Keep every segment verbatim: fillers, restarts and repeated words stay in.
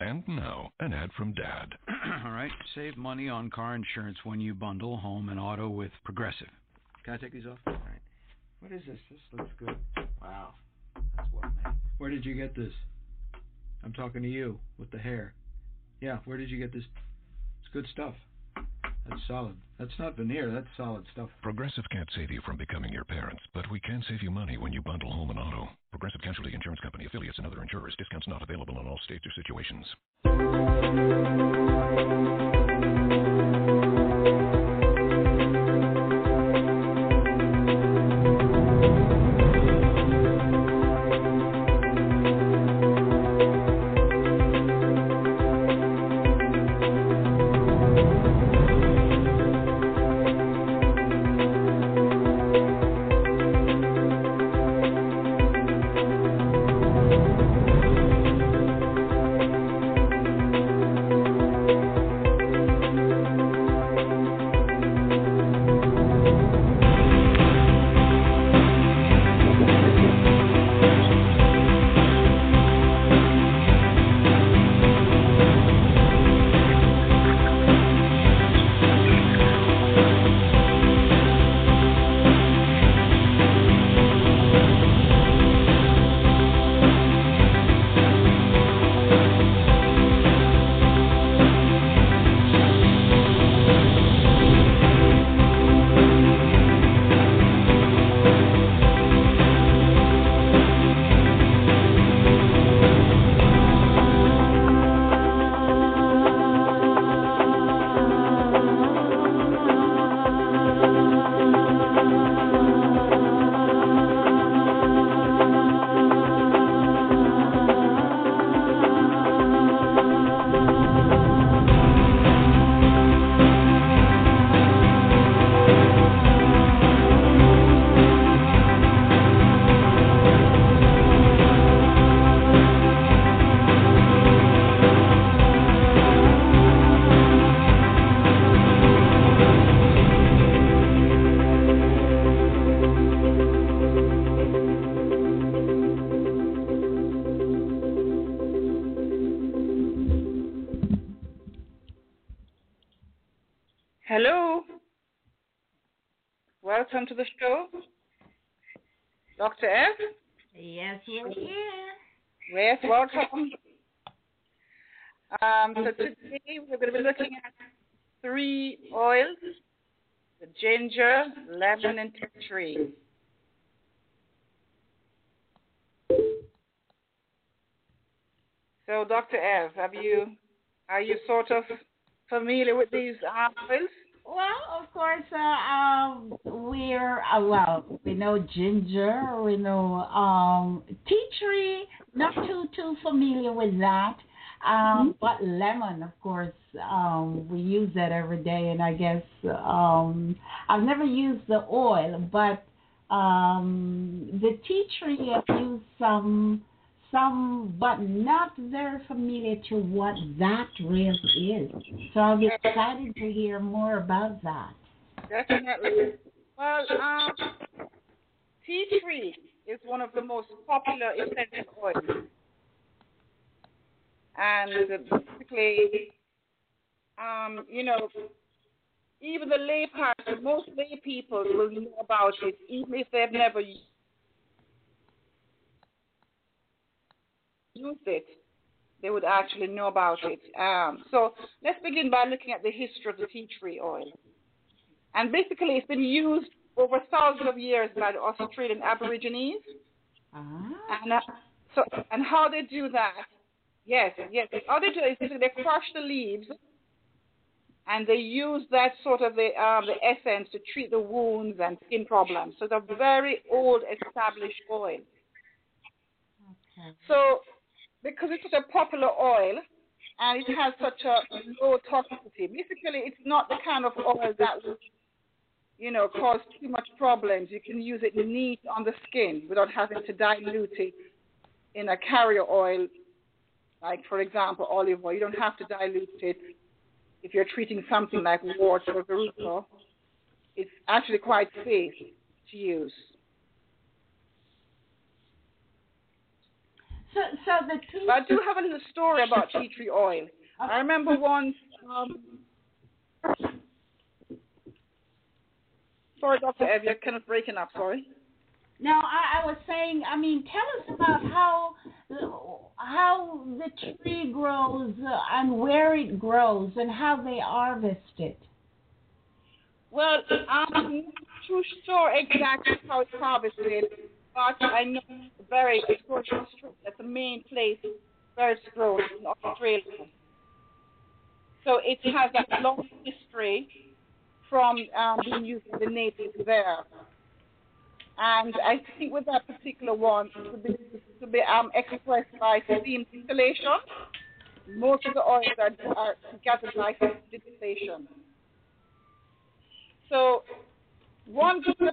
And now, an ad from Dad. All right. Save money on car insurance when you bundle home and auto with Progressive. Can I take these off? All right. What is this? This looks good. Wow. That's well made. Where did you get this? I'm talking to you with the hair. Yeah, where did you get this? It's good stuff. That's solid. That's not veneer. That's solid stuff. Progressive can't save you from becoming your parents, but we can save you money when you bundle home and auto. Progressive Casualty Insurance Company, affiliates, and other insurers. Discounts not available in all states or situations. Hello. Welcome to the show. Doctor F? Yes, we're here. Yes, welcome. Um, so today we're going to be looking at three oils, the ginger, lemon, and tea tree. So, Doctor F, have you, are you sort of familiar with these oils? Well, of course, uh, um, we're, uh, well, we know ginger, we know um, tea tree, not too, too familiar with that. Um, but lemon, of course, um, we use that every day, and I guess um, I've never used the oil, but um, the tea tree I've used some, some, but not very familiar to what that really is. So I'll be excited to hear more about that. Definitely. Well, um, tea tree is one of the most popular essential oils. And basically, um, you know, even the lay person, most lay people will know about it, even if they've never used it, they would actually know about it. Um, so let's begin by looking at the history of the tea tree oil. And basically, it's been used over thousands of years by the Australian Aborigines. Ah. And, uh, so, and how they do that, yes, yes, how they do it is they crush the leaves and they use that sort of the, um, the essence to treat the wounds and skin problems. So it's a very old, established oil. Okay. So because it's such a popular oil and it has such a low toxicity, basically it's not the kind of oil that will, you know, cause too much problems. You can use it neat on the skin without having to dilute it in a carrier oil, like, for example, olive oil. You don't have to dilute it if you're treating something like warts or verruca. It's actually quite safe to use. So, so the tea. But I do have a little story about tea tree oil. Okay. I remember once. Um, sorry, Doctor Ev, you're kind of breaking up. Sorry. No, I, I was saying. I mean, tell us about how how the tree grows uh, and where it grows and how they harvest it. Well, I'm not too sure exactly how it's harvested, but I know it's very it's grown in Australia. That's the main place where it's grown in Australia. So it has that long history from um, being used by the natives there. And I think with that particular one, it would be, to be um, expressed by steam distillation. Most of the oils are, are gathered by steam distillation. So one good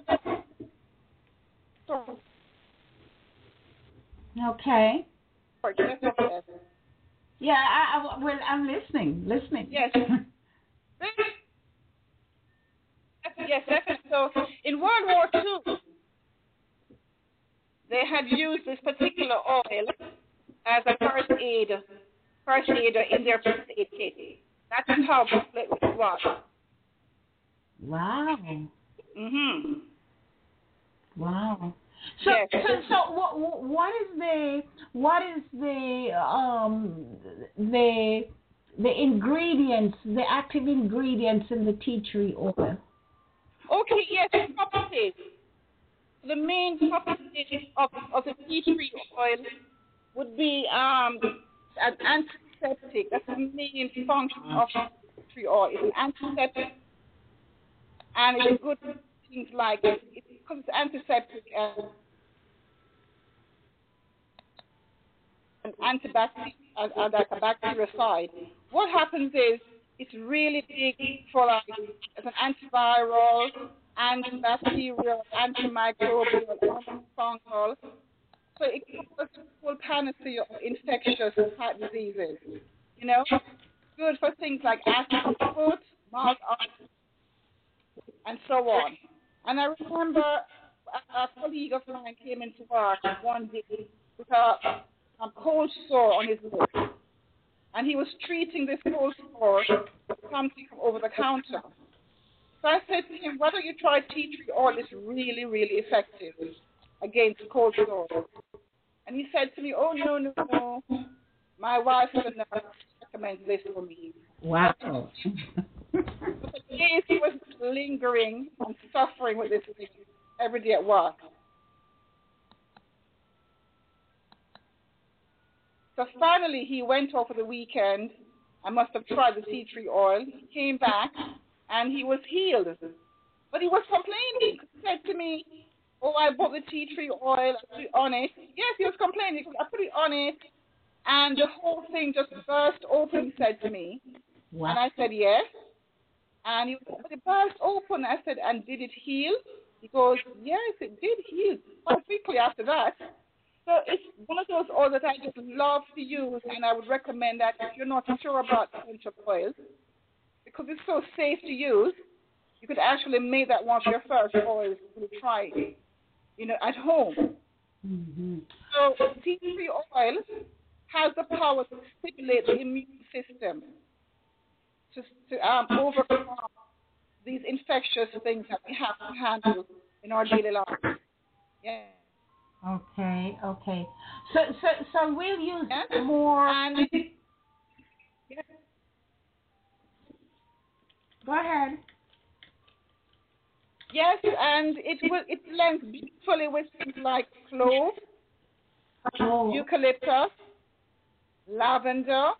Okay. yes. Yeah, I, I, well, I'm listening, listening. Yes. Yes, definitely. So in World War Two, they had used this particular oil as a first aid, first aider in their first aid kit. That's how popular it was. Wow. Mhm. Wow. So, Yes. so, so, what, what is the, what is the, um, the, the ingredients, the active ingredients in the tea tree oil? Okay. Yes. Properties. The main properties of, of the tea tree oil would be um an antiseptic. That's the main function of tea tree oil. It's an antiseptic, and it's good for things like it, it's because it's antiseptic and an antibacterial, and, and like a bactericide. What happens is it's really big for like as an antiviral, antibacterial, antimicrobial, antifungal. So it covers the full panacea of infectious type diseases. You know, good for things like acid foot, mouth ulcers, and so on. And I remember a, a colleague of mine came into work one day with a, a cold sore on his lip, and he was treating this cold sore with something from over the counter. So I said to him, "Why don't you try tea tree oil? It's really, really effective against cold sores." And he said to me, "Oh, no, no, no. My wife is a nurse. She recommends this for me." Wow. But for days he was lingering and suffering with this thing every day at work. So finally he went off for the weekend. I must have tried the tea tree oil. He came back and he was healed. But he was complaining. He said to me, "Oh, I bought the tea tree oil, I put it on it." Yes, he was complaining. I put it on it, and the whole thing just burst open, he said to me. Wow. And I said, "Yes." And he was, "But it burst open." I said, "And did it heal?" He goes, "Yes, it did heal quite quickly after that." So it's one of those oils that I just love to use, and I would recommend that if you're not sure about essential oils, because it's so safe to use, you could actually make that one of your first oils to try it, you know, at home. Mm-hmm. So tea tree oil has the power to stimulate the immune system to, to um, overcome these infectious things that we have to handle in our daily life. Yeah. Okay, okay. So, so, so we'll use Yes. more. And yes. Go ahead. Yes, and it will it blends beautifully with things like clove, Oh. eucalyptus, lavender,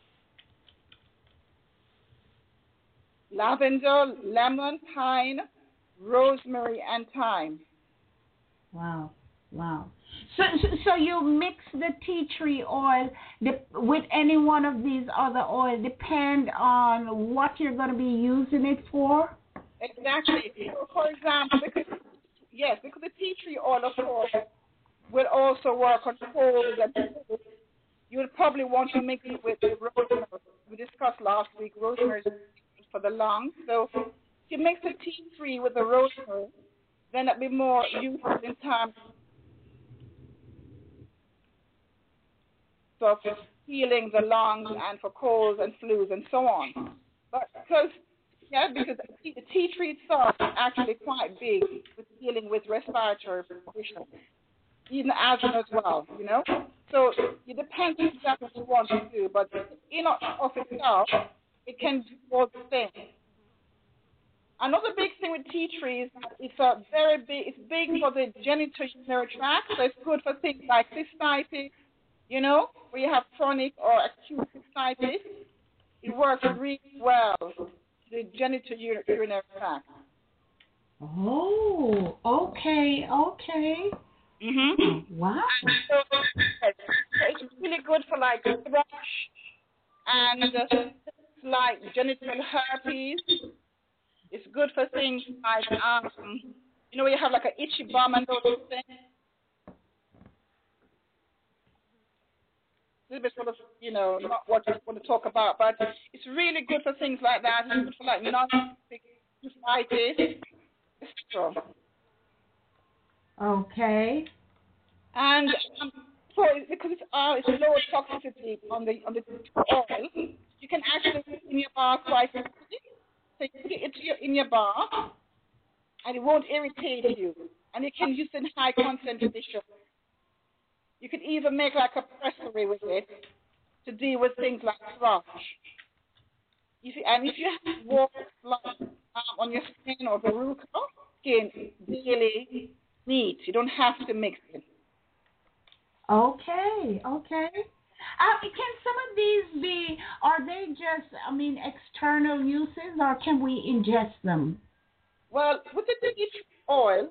lavender, lemon, pine, rosemary, and thyme. Wow, wow. So, so, so you mix the tea tree oil with any one of these other oils, depend on what you're going to be using it for? Exactly. So, for example, because, yes, because the tea tree oil, of course, will also work on colds and flu. You would probably want to mix it with rosemary. We discussed last week rosemary is for the lungs. So if you mix the tea tree with the rosemary, then it'd be more useful in terms of healing the lungs and for colds and flus and so on. But because, yeah, because the tea tree itself is actually quite big with dealing with respiratory conditions, even asthma as well, you know. So it depends on exactly what you want to do, but in of itself, it can do all the things. Another big thing with tea tree is that it's a very big. It's big for the genitourinary tract, so it's good for things like cystitis, you know, where you have chronic or acute cystitis. It works really well the genitourinary tract. Oh, okay, okay. Mhm. Wow. So, it's really good for like thrush and uh, like genital herpes. It's good for things like um, you know, you have like an itchy bum and those things. A little bit sort of, you know, not what you want to talk about, but it's really good for things like that. It's good for like non-stick cystitis. Okay. And um, so because it's uh, it's low toxicity on the on the oil, you can actually put it in your bath quite quickly. So you put it into your, in your bath, and it won't irritate you. And you can use it in high concentration. You could even make like a pressery with it to deal with things like thrush. If you, and if you have warm um, on your skin or verruca skin, it's really neat. You don't have to mix it. Okay, okay. Uh, can some of these be, are they just, I mean, external uses, or can we ingest them? Well, with the tea tree oil,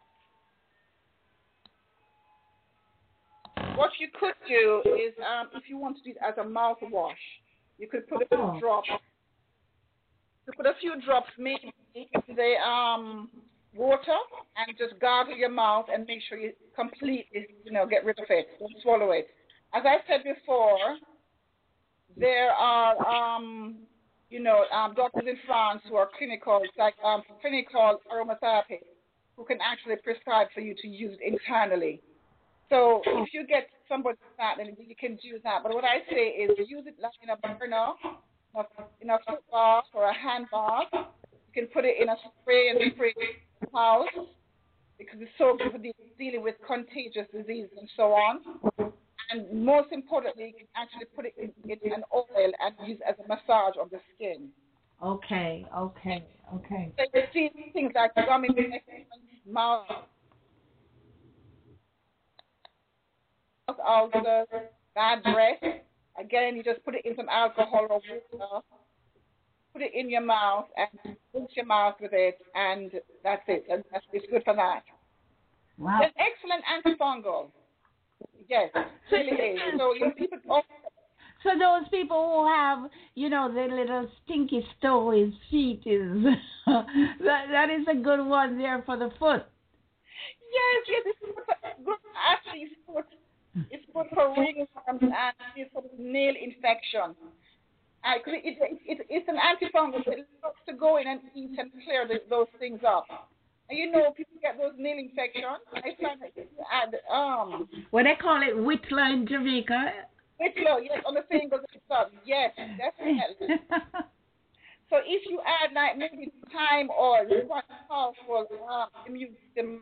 what you could do is, um, if you want to do it as a mouthwash, you could put a few Oh. drops. You put a few drops, maybe in the um, water, and just gargle your mouth and make sure you completely, you know, get rid of it. Don't swallow it. As I said before, there are, um, you know, um, doctors in France who are clinical, like um, clinical aromatherapy, who can actually prescribe for you to use internally. So if you get somebody that, then you can do that. But what I say is use it like in a burner, in a foot bath or a hand bath. You can put it in a spray and spray house because it's so good for de- dealing with contagious diseases and so on. And most importantly, you can actually put it in, in an oil and use it as a massage on the skin. Okay, okay, okay. So you see things like gummy mouth ulcers, bad breath. Again, you just put it in some alcohol or water, put it in your mouth, and rinse your mouth with it, and that's it. And that's, it's good for that. Wow. It's excellent antifungal. Yes, it really is. So you know, people. Oh, So those people who have, you know, the little stinky stories feet is that that is a good one there for the foot. yes, yes, it's good for, good, actually, it's good. It's good for ringworms and it's for nail infection. Uh, it, it, it, it's an antifungal. It helps to go in and eat and clear the, those things up. And you know, people get those nail infections. I find that if you add um. Well, they call it Whittler in Jamaica. Whittler, yes, on the fingers and stuff. Yes, definitely. So if you add like maybe thyme oil, it's quite powerful um, immune system.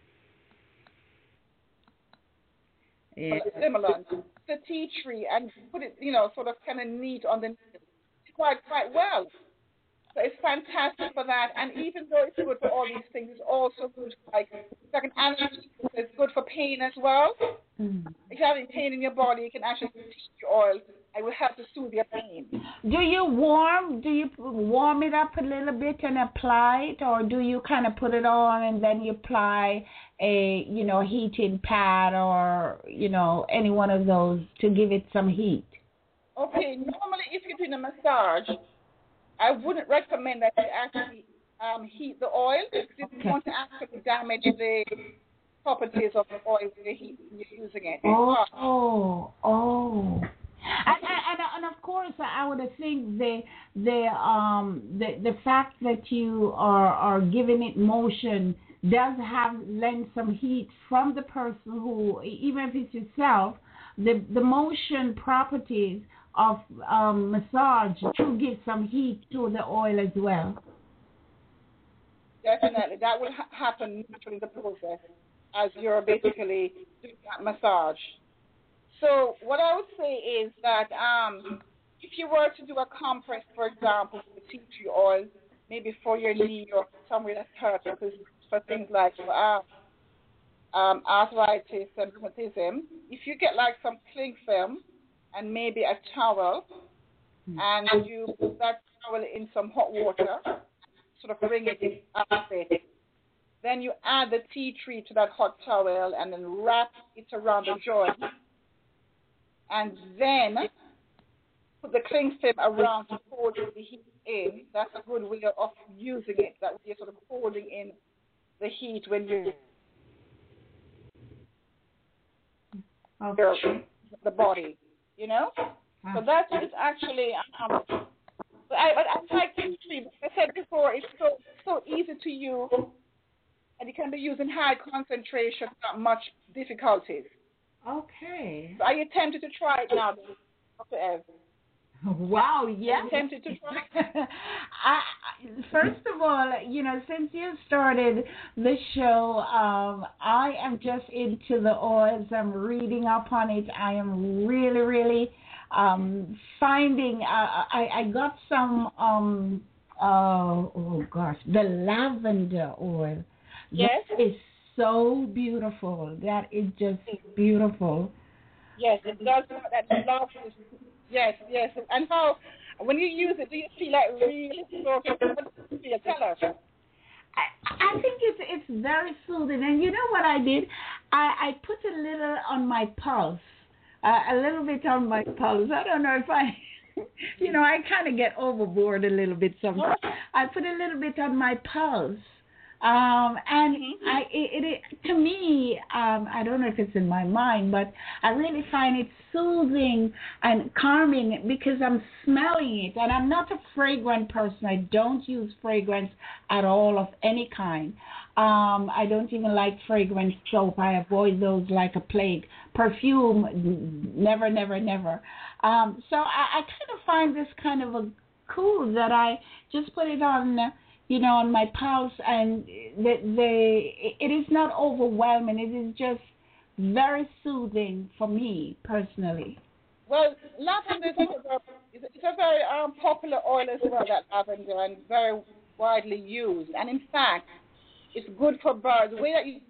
Yeah. Stimulant, the tea tree, and put it, you know, sort of kind of neat on the quite quite well. So it's fantastic for that. And even though it's good for all these things, it's also good for, like, it's like an analgesic. It's good for pain as well. Mm. If you're having pain in your body, you can actually use tea tree oil. It will help to soothe your pain. Do you warm? Do you warm it up a little bit and apply it, or do you kind of put it on and then you apply a, you know, heating pad or, you know, any one of those to give it some heat? Okay, normally if you're doing a massage, I wouldn't recommend that you actually um, heat the oil because you Okay. don't want to actually damage the properties of the oil when you're, heat, when you're using it. Oh, oh, oh. And, and, and of course, I would think the the um the the fact that you are are giving it motion does have lend some heat from the person who, even if it's yourself, the the motion properties of um, massage to give some heat to the oil as well. Definitely, that will ha- happen naturally in the process as you're basically doing that massage. So what I would say is that um, if you were to do a compress, for example, with tea tree oil, maybe for your knee or somewhere that's hurt, because for things like uh, um, arthritis and rheumatism, if you get like some cling film and maybe a towel, and you put that towel in some hot water, sort of bring it up a bit, then you add the tea tree to that hot towel and then wrap it around the joint, and then put the cling film around to hold the heat in. That's a good way of using it. That way you're sort of holding in the heat when you're okay. the body, you know? So that is actually, um, but I, but I like tea tree. Like I said before, it's so so easy to use, and it can be used in high concentration without much difficulties. Okay. So are you tempted to try it now, Doctor Ev? Wow, yes. Are you tempted to try it? I, first of all, you know, since you started the show, um, I am just into the oils. I'm reading up on it. I am really, really um, finding, uh, I, I got some, um, uh, oh gosh, the lavender oil. Yes. That is so beautiful. That is just beautiful. Yes, it does. That love is, yes, yes. And how, when you use it, do you feel like really sort of, what do you feel? Tell us. I, I think it's it's very soothing. And you know what I did? I, I put a little on my pulse, uh, a little bit on my pulse. I don't know if I, you know, I kind of get overboard a little bit sometimes. I put a little bit on my pulse. Um, and mm-hmm. I, it, it, to me, um, I don't know if it's in my mind, but I really find it soothing and calming because I'm smelling it. And I'm not a fragrant person. I don't use fragrance at all of any kind. Um, I don't even like fragrance soap. I avoid those like a plague. Perfume, never, never, never. Um, so I, I kind of find this kind of a cool that I just put it on, you know, on my pulse, and the, the, it is not overwhelming. It is just very soothing for me personally. Well, lavender is a, it's a very um, popular oil as well, that lavender, and very widely used. And in fact, it's good for birds. The way that you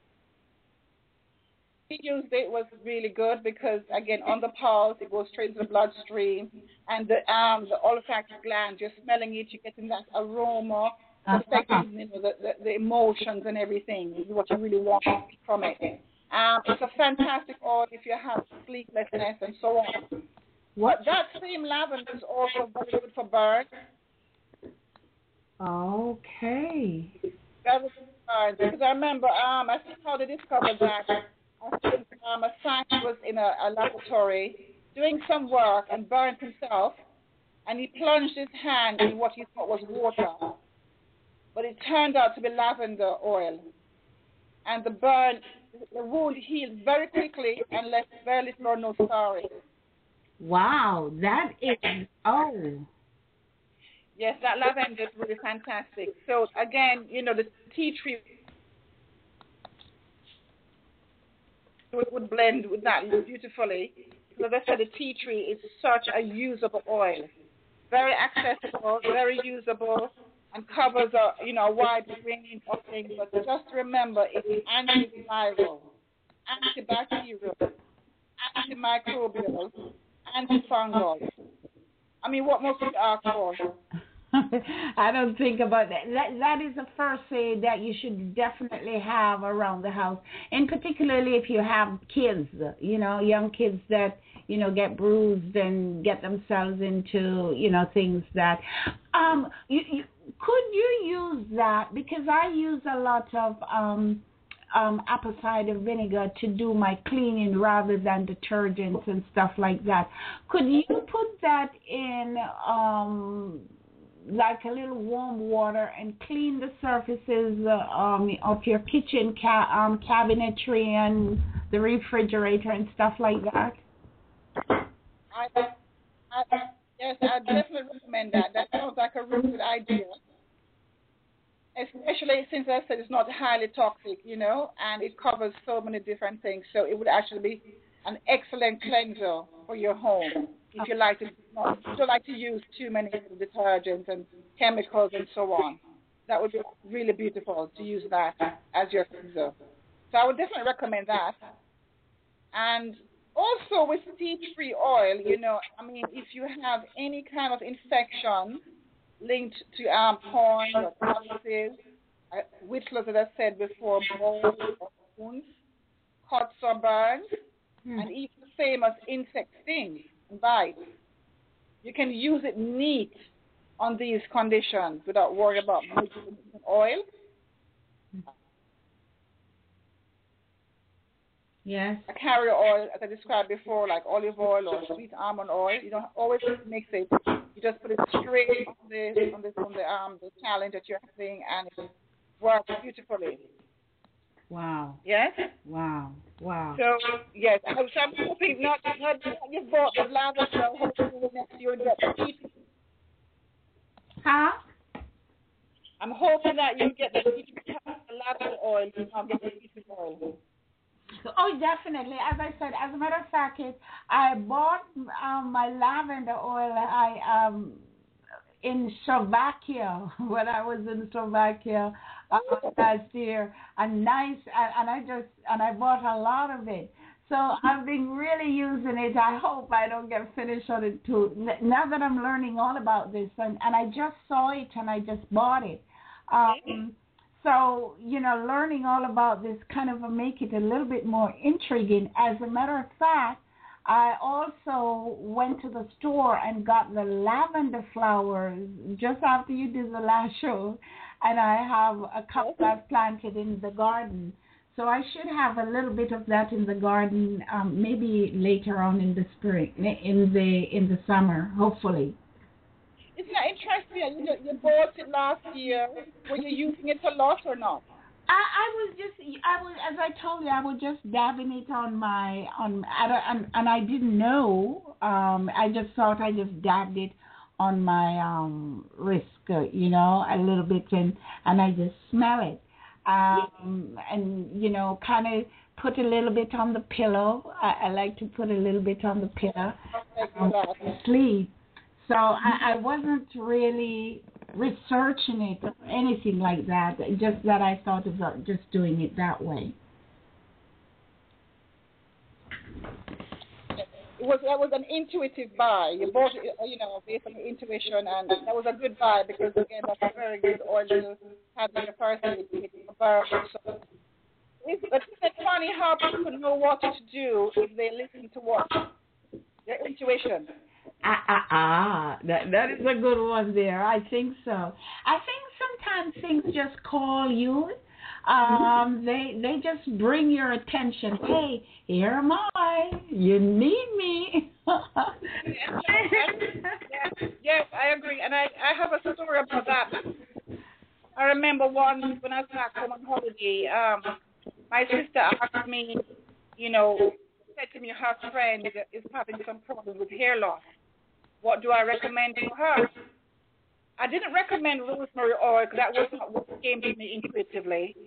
used it was really good because, again, on the pulse, it goes straight to the bloodstream, and the um the olfactory gland, you're smelling it, you're getting that aroma, affecting you know, the, the, the emotions and everything, is what you really want from it. Um, it's a fantastic oil if you have sleeplessness and so on. What that same lavender is also very good for birds. Okay. That was birds because I remember um I think how they discovered that. I think um, a scientist was in a, a laboratory doing some work and burned himself, and he plunged his hand in what he thought was water, but it turned out to be lavender oil. And the burn, the wound healed very quickly and left very little or no scarring. Wow, that is, oh. Yes, that lavender is really fantastic. So again, you know, the tea tree would blend with that beautifully. As I said, the tea tree is such a usable oil. Very accessible, very usable, and covers a you know a wide range of things. But just remember, it's antiviral, antibacterial, antimicrobial, antifungal. I mean, what more could you ask for? I don't think about that. That that is the first aid that you should definitely have around the house, and particularly if you have kids, you know, young kids that you know get bruised and get themselves into you know things that. Um, you, you could you use that because I use a lot of um. Um, apple cider vinegar to do my cleaning rather than detergents and stuff like that. Could you put that in um, like a little warm water and clean the surfaces uh, um, of your kitchen ca- um, cabinetry and the refrigerator and stuff like that? I, I, yes, I definitely recommend that. That sounds like a really good idea. Especially since I said it's not highly toxic, you know, and it covers so many different things. So it would actually be an excellent cleanser for your home if you like to not, if you don't like to use too many detergents and chemicals and so on. That would be really beautiful to use that as your cleanser. So I would definitely recommend that. And also with tea tree oil, you know, I mean, if you have any kind of infection linked to um, corn or calluses, uh, whistles, as I said before, moles or wounds, cuts or burns, mm. and even the same as insect stings and bites. You can use it neat on these conditions without worrying about mixing oil. Yes. A carrier oil, as I described before, like olive oil or sweet almond oil. You don't always mix it. You just put it straight on the on the on the um the challenge that you're having, and it works beautifully. Wow. Yes. Wow. Wow. So yes, I was I'm hoping not not you bought the lavender. Hopefully next year you get the tea. Huh? I'm hoping that you get the tea, the lavender oil. Um, get the tea oil. Oh, definitely. As I said, as a matter of fact, it, I bought um, my lavender oil. I um in Slovakia when I was in Slovakia uh, last year. A nice, and, and I just and I bought a lot of it. So I've been really using it. I hope I don't get finished on it too. Now that I'm learning all about this, and, and I just saw it and I just bought it. Um, So, you know, learning all about this kind of make it a little bit more intriguing. As a matter of fact, I also went to the store and got the lavender flowers just after you did the last show, and I have a couple I've planted in the garden. So I should have a little bit of that in the garden, um, maybe later on in the spring, in the in the summer, hopefully. Isn't that interesting? You, you bought it last year. Were you using it a lot or not? I, I was just, I was, as I told you, I was just dabbing it on my, on, and, and I didn't know. Um, I just thought I just dabbed it on my um, wrist, uh, you know, a little bit, and and I just smell it, um, and you know, kind of put a little bit on the pillow. I, I like to put a little bit on the pillow, um, sleep. So I, I wasn't really researching it or anything like that, just that I thought about just doing it that way. It was that was an intuitive buy. You bought it, you know, based on your intuition, and that was a good buy because again, that's a very good oil to have in your first aid kit. So it's, it's funny how people know what to do if they listen to what their intuition. Ah, ah, ah. That, that is a good one there. I think so. I think sometimes things just call you. Um, they they just bring your attention. Hey, here am I. You need me. yes, yes, I agree. And I, I have a story about that. I remember once when I was back home on holiday, um, my sister asked me, you know, said to me, her friend is having some problems with hair loss. What do I recommend for her? I didn't recommend rosemary oil because that wasn't what came to me intuitively.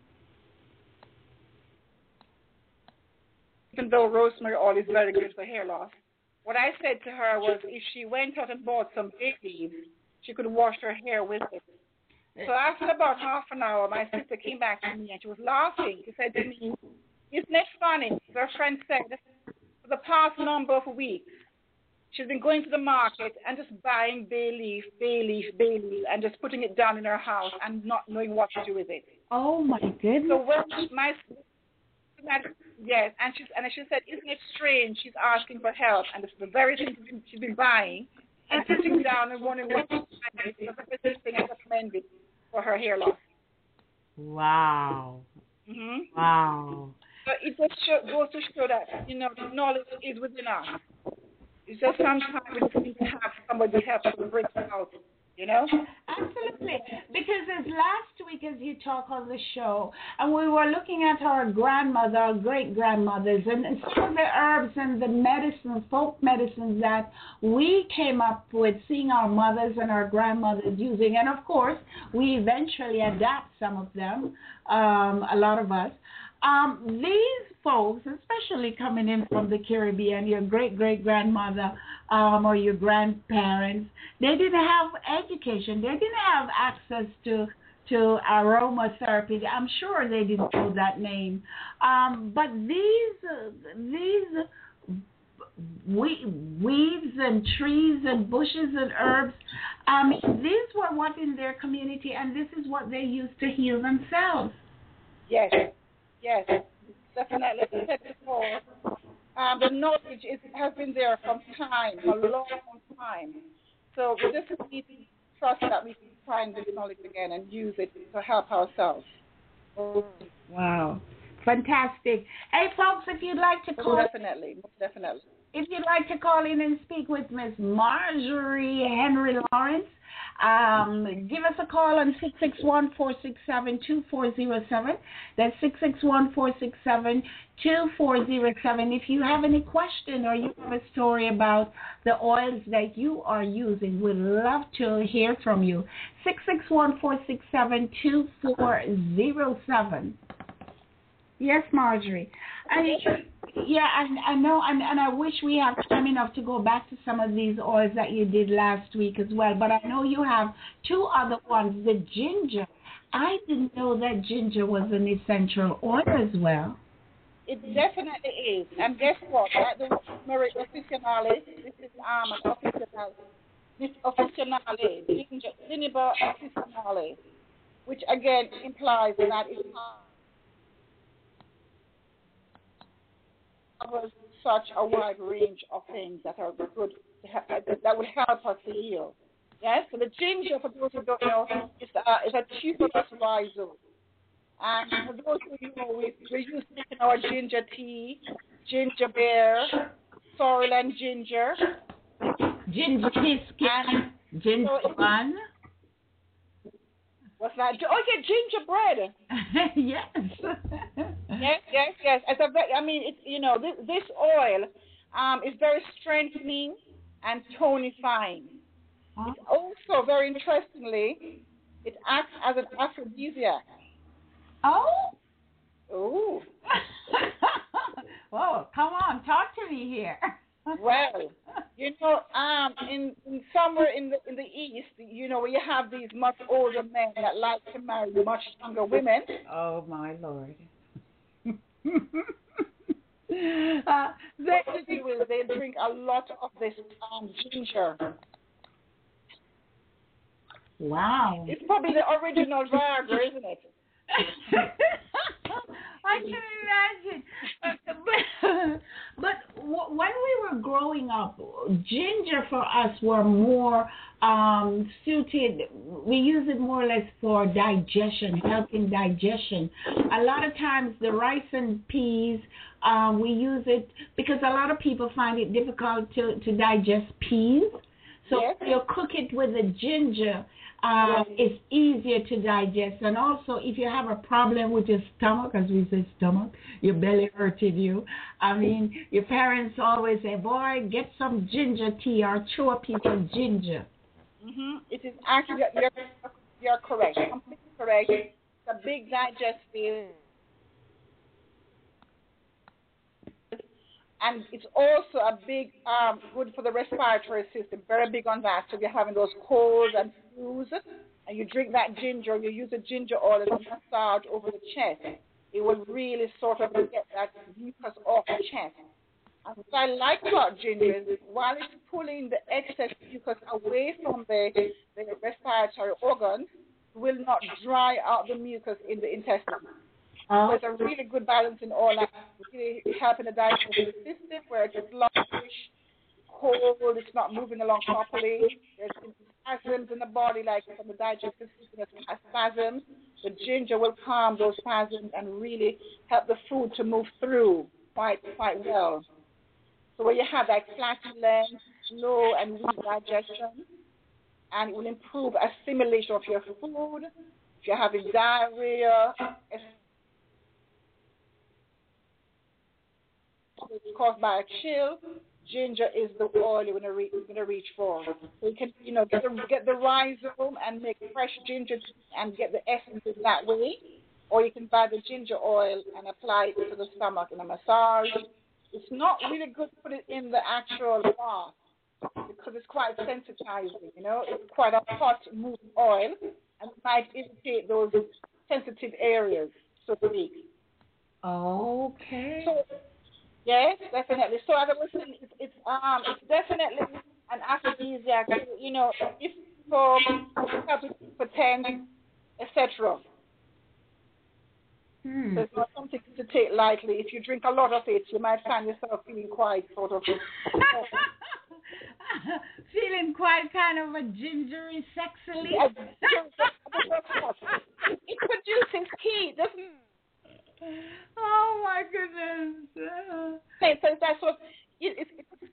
Even though rosemary oil is very good for hair loss, what I said to her was if she went out and bought some bay leaves, she could wash her hair with it. So after about half an hour, my sister came back to me and she was laughing. She said to me, "Isn't it funny?" Her friend said, for the past number of weeks, she's been going to the market and just buying bay leaf, bay leaf, bay leaf, and just putting it down in her house and not knowing what to do with it. Oh my goodness! So when my yes, and she and she said, "Isn't it strange?" She's asking for help, and it's the very thing she's been, she's been buying and sitting down and wondering what to do with it. That's the first thing I recommended for her hair loss. Wow! Mm-hmm. Wow! So it just show, goes to show that you know the knowledge is within us. It's just sometimes we just need to have somebody help us to bring it out, you know? And absolutely. Because as last week, as you talk on the show, and we were looking at our grandmother, our great grandmothers, and some of the herbs and the medicines, folk medicines that we came up with, seeing our mothers and our grandmothers using, and of course, we eventually adapt some of them, um, a lot of us. Um, these folks, especially coming in from the Caribbean, your great-great-grandmother um, or your grandparents, they didn't have education. They didn't have access to to aromatherapy. I'm sure they didn't know that name. Um, but these uh, these we, weeds and trees and bushes and herbs, I mean, these were what in their community, and this is what they used to heal themselves. Yes. Yes, definitely. As I said before, um, the knowledge is, has been there from time, a long time. So we just need to trust that we can find this knowledge again and use it to help ourselves. Wow. Fantastic. Hey, folks, if you'd like to call... Definitely, definitely. If you'd like to call in and speak with Miss Marjorie Henry Lawrence, um, give us a call on six six one, four six seven, two four zero seven. That's six six one, four six seven, two four zero seven. If you have any question or you have a story about the oils that you are using, we'd love to hear from you. six six one, four six seven, two four zero seven. Yes, Marjorie. I, yeah, I, I know, and, and I wish we have time enough to go back to some of these oils that you did last week as well. But I know you have two other ones, the ginger. I didn't know that ginger was an essential oil as well. It definitely is. And guess what? Like the Merit Officinalis, this is um, an officinale, this officinale, ginger, Cinnabar officinale, which again implies that it covers such a wide range of things that are good to help, that would help us to heal. Yes, so the ginger, for those who don't know, is a, is a tuberous rhizome. And for those who you know, we, we use making our ginger tea, ginger beer, sorrel and ginger. Ginger biscuit, ginger so bun. What's that? Oh, yeah, gingerbread. Yes. Yes, yes, yes. As a, I mean, it's, you know, this, this oil um, is very strengthening and tonifying. Huh? It's also, very interestingly, it acts as an aphrodisiac. Oh? Oh. Whoa, come on, talk to me here. Well, you know, um, in, in somewhere in the in the East, you know, you have these much older men that like to marry much younger women. Oh, my Lord. uh, they, what they do is they drink a lot of this um, ginger. Wow. It's probably the original Viagra, isn't it? I can imagine. But, but when we were growing up, ginger for us were more um, suited. We use it more or less for digestion, helping digestion. A lot of times the rice and peas, um, we use it because a lot of people find it difficult to, to digest peas. So yes. If you cook it with the ginger, Uh, it's easier to digest. And also, if you have a problem with your stomach, as we say stomach, your belly hurting you, I mean, your parents always say, boy, get some ginger tea or chew a piece of ginger. Mm-hmm. It is actually, you're, you're correct, completely correct. It's a big digestive. And it's also a big, um, good for the respiratory system, very big on that. So if you're having those colds and flus, and you drink that ginger, you use a ginger oil as a massage over the chest, it will really sort of get that mucus off the chest. And what I like about ginger is while it's pulling the excess mucus away from the, the respiratory organs, it will not dry out the mucus in the intestine. So it's a really good balance in all that. Really helping the digestive system where it's sluggish, cold, it's not moving along properly. There's spasms in the body, like from the digestive system, there's spasms. The ginger will calm those spasms and really help the food to move through quite quite well. So where you have like flatulence, slow and weak digestion, and it will improve assimilation of your food. If you're having diarrhea, it's caused by a chill, ginger is the oil you're going to reach, going to reach for. So you can, you know, get the, get the rhizome and make fresh ginger and get the essences that way. Or you can buy the ginger oil and apply it to the stomach in a massage. It's not really good to put it in the actual bath because it's quite sensitizing, you know. It's quite a hot, smooth oil and it might irritate those sensitive areas, so to speak. Okay. So, yes, definitely. So as I was saying, it's, it's um it's definitely an aphrodisiac. You know, if for for ten, et cetera. Hmm. So it's not something to take lightly. If you drink a lot of it, you might find yourself feeling quite sort of feeling quite kind of a gingery, sexily. It produces heat, doesn't it? Oh my goodness! So, so that's what it, it,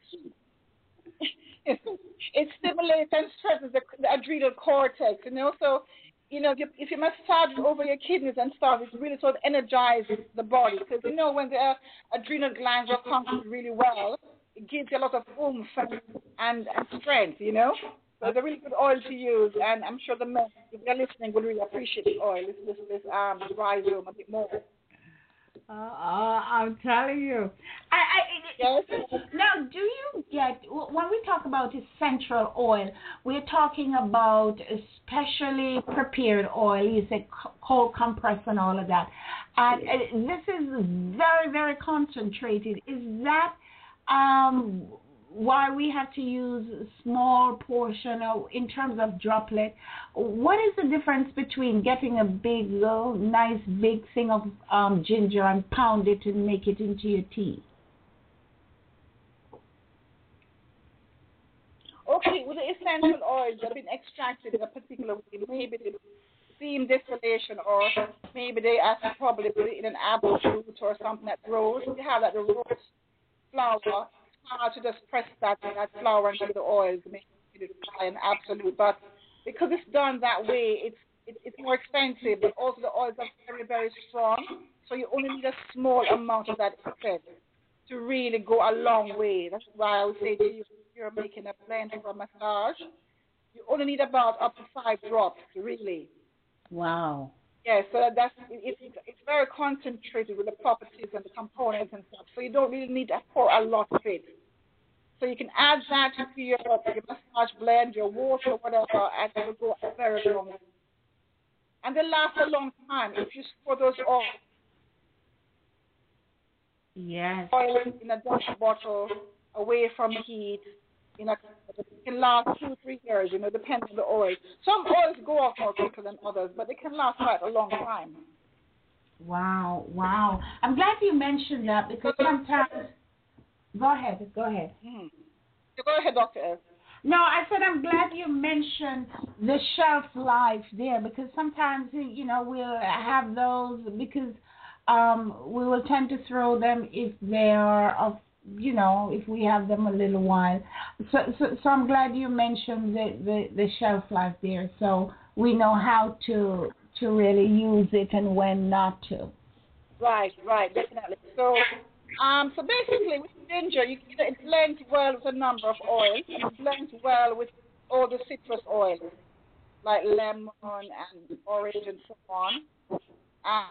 it, it stimulates and strengthens the, the adrenal cortex, you know. So, you know, if you, if you massage it over your kidneys and stuff, it really sort of energizes the body because you know when the uh, adrenal glands are functioning really well, it gives you a lot of oomph and, and, and strength, you know. So it's a really good oil to use, and I'm sure the men, if they're listening, will really appreciate the oil. This this, this um rhizome a bit more. Uh, uh, I'm telling you. I, I, yes. Now, do you get, when we talk about essential oil, we're talking about specially prepared oil, you say cold compress and all of that. And uh, this is very, very concentrated. Is that um, why we have to use a small portion of, in terms of droplet? What is the difference between getting a big, little, nice big thing of um, ginger and pound it and make it into your tea? Okay, with the essential oils that have been extracted in a particular way, maybe the steam distillation, or maybe they have to probably put it in an apple fruit or something that grows. You have that the rose flower. It's hard to just press that that flour and get the oils to make it dry and absolute. But because it's done that way, it's it, it's more expensive, but also the oils are very, very strong. So you only need a small amount of that essence to really go a long way. That's why I would say to you, if you're making a blend for a massage, you only need about up to five drops, really. Wow. Yeah, so that's it, it's it's very concentrated with the properties and the components and stuff. So you don't really need to pour a lot of it. So you can add that to your, your massage blend, your water, whatever, and it will go a very long way. And they last a long time if you store those oils. Yes. Oil in a Dutch bottle, away from heat. In a, it can last two, three years, you know, depending on the oil. Some oils go off more quicker than others, but they can last quite a long time. Wow, wow. I'm glad you mentioned that because sometimes... Go ahead, go ahead. Mm-hmm. Go ahead, Doctor S. No, I said I'm glad you mentioned the shelf life there because sometimes, you know, we'll have those because um, we will tend to throw them if they are of, you know, if we have them a little while. So, so, so I'm glad you mentioned the, the, the shelf life there, so we know how to to really use it and when not to. Right, right, definitely. So, um, so basically with ginger, you it blends well with a number of oils. It blends well with all the citrus oils, like lemon and orange and so on. Uh,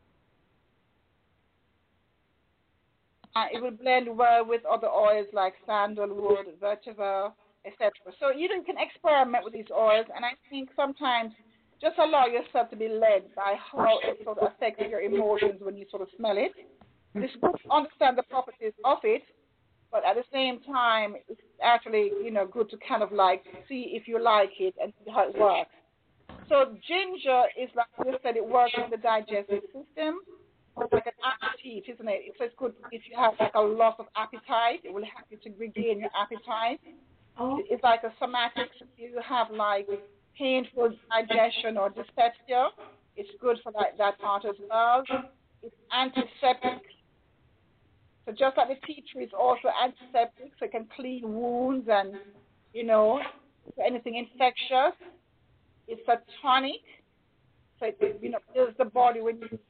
Uh, it will blend well with other oils like sandalwood, vetiver, et cetera. So you can experiment with these oils, and I think sometimes just allow yourself to be led by how it sort of affects your emotions when you sort of smell it. But it's good to understand the properties of it, but at the same time, it's actually, you know, good to kind of like see if you like it and see how it works. So ginger is, like I said, it works in the digestive system. It's like an appetite, isn't it? So it's good if you have like a loss of appetite. It will help you to regain your appetite. Oh. It's like a somatic. If you have like painful digestion or dyspepsia, it's good for that, that part as well. It's antiseptic. So just like the tea tree is also antiseptic, so it can clean wounds and, you know, for anything infectious. It's a tonic. So it, you know, fills the body when you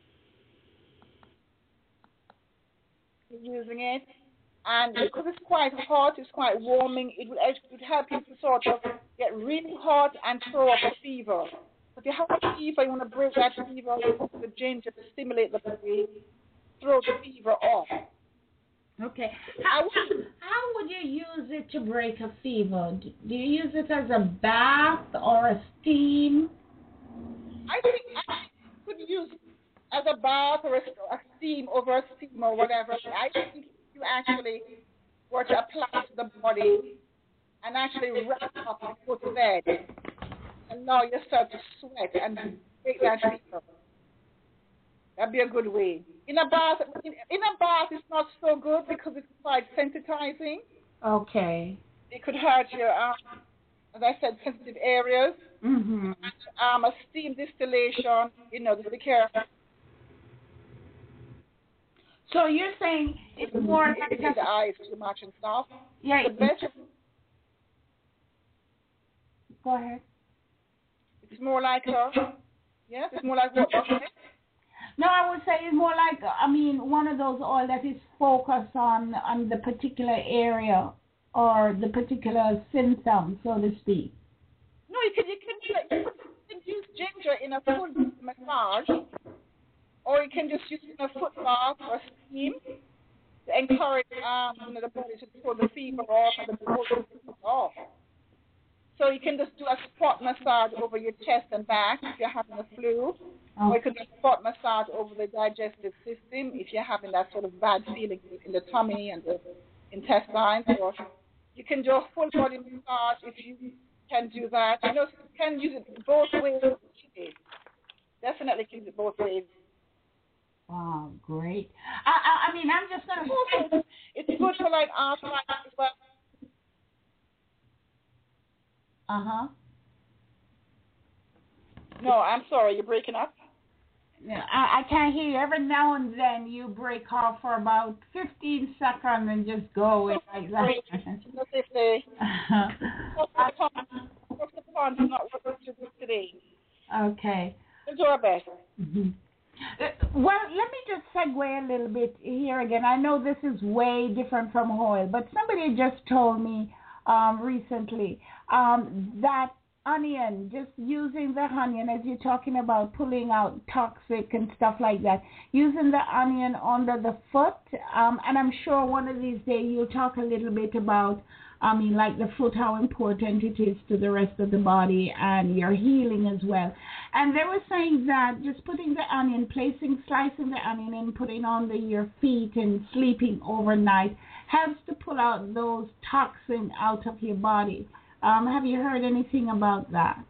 using it, and because it's quite hot, it's quite warming, it will, it would help you to sort of get really hot and throw up a fever. If you have a fever, you want to break that fever, you put the ginger to stimulate the body, throw the fever off. Okay. How, how would you use it to break a fever? Do you use it as a bath or a steam? I think I could use it as a bath or a, a steam over a steam or whatever. I think you actually were to apply to the body and actually wrap up and go to bed and allow yourself to sweat and break that fever. That'd be a good way. In a bath, in, in a bath, it's not so good because it's quite sensitizing. Okay. It could hurt your, um, as I said, sensitive areas. Mm-hmm. Um, a steam distillation, you know, just be careful. So you're saying it's more like a, the eyes too much and stuff. Yeah. The best. Go ahead. It's more like a. Yes, it's more like what? No, I would say it's more like, I mean, one of those oil that is focused on on the particular area or the particular symptom, so to speak. No, you can you can, you can use ginger in a full massage, or you can just use it in a foot bath or steam to encourage um, you know, the body to pull the fever off and the pull the fever off. So you can just do a spot massage over your chest and back if you're having a flu. Oh. Or you can do a spot massage over the digestive system if you're having that sort of bad feeling in the tummy and the intestines. Or you can do a full body massage if you can do that. You know, you can use it both ways. Definitely can use it both ways. Wow, great. I, I, I mean, I'm just going to... It's good for, like, arthritis as well. Uh-huh. No, I'm sorry, you're breaking up. Yeah, I, I can't hear you. Every now and then you break off for about fifteen seconds and just go away like that. Not if they... What's the pond is not working today. Okay. We'll do our best. Mm-hmm. Uh, well, let me just segue a little bit here again. I know this is way different from oil, but somebody just told me um, recently um, that onion, just using the onion as you're talking about pulling out toxic and stuff like that, using the onion under the foot, um, and I'm sure one of these days you'll talk a little bit about, I mean, like the foot, how important it is to the rest of the body and your healing as well. And they were saying that just putting the onion, placing, slicing the onion and putting on the, your feet and sleeping overnight helps to pull out those toxins out of your body. Um, have you heard anything about that?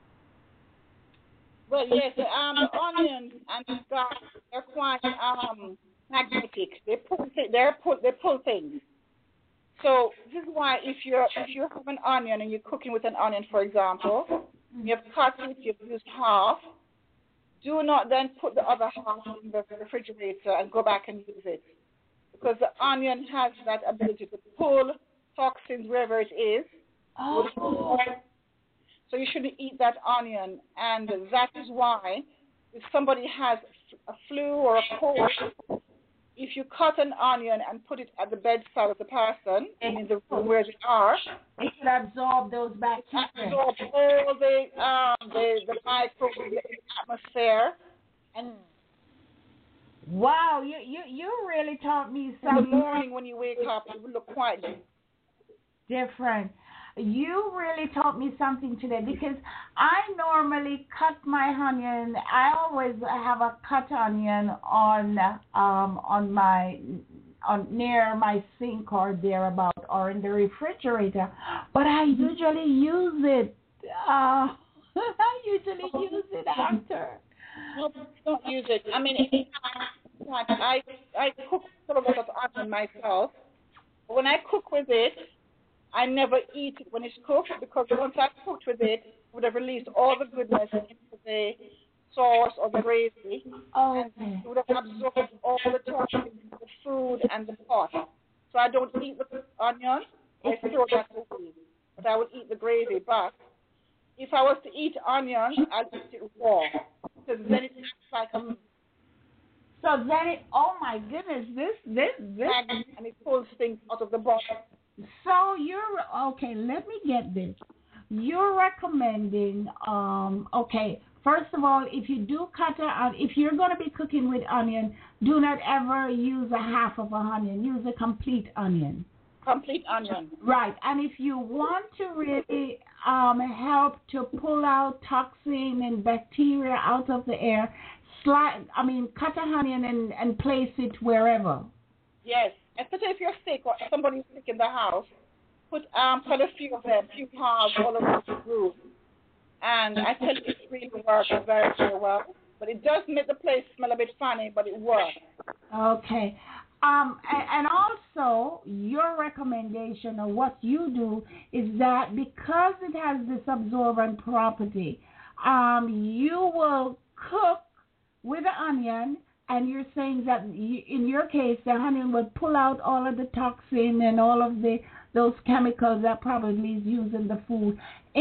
Well, yes, um, the onions and the garlic, they're quite um, magnetic. They pull, they're pull, they pull things. So this is why if you're if you have an onion and you're cooking with an onion, for example, you've cut it, you've used half, do not then put the other half in the refrigerator and go back and use it. Because the onion has that ability to pull toxins wherever it is. Oh. So you shouldn't eat that onion, and that is why if somebody has a flu or a cold, if you cut an onion and put it at the bedside of the person in the room where they are, it can absorb those bacteria. Absorb all the um the the microbes in the atmosphere. And wow, you you you really taught me something. In the morning when you wake up, you will look quite different. You really taught me something today because I normally cut my onion. I always have a cut onion on um on my on near my sink or thereabout or in the refrigerator, but I usually use it. Uh, I usually use it after. No, don't use it. I mean, I I cook a little bit of onion myself. When I cook with it, I never eat it when it's cooked because once I cooked with it, it would have released all the goodness into the sauce or the gravy. Oh, and it would have absorbed all the toxins, the food and the pot. So I don't eat the onion. I throw that away. but I would eat the gravy. But if I was to eat onions, I'd eat it raw, because then it tastes like a So then it, oh my goodness, this, this, this. magnet, and it pulls things out of the bottom. So you're, okay, let me get this. You're recommending, um, okay, first of all, if you do cut a, if you're going to be cooking with onion, do not ever use a half of an onion. Use a complete onion. Complete onion. Right. And if you want to really um, help to pull out toxin and bacteria out of the air, slide, I mean, cut a onion and, and place it wherever. Yes. Especially if you're sick or somebody's sick in the house, put um, put a few of them, few halves all over the room. And I tell you, it really works very, very well. But it does make the place smell a bit funny, but it works. Okay. Um, and, and also, your recommendation or what you do is that because it has this absorbent property, um, you will cook with the onion, and you're saying that you, in your case, the onion will pull out all of the toxin and all of the those chemicals that probably is used in the food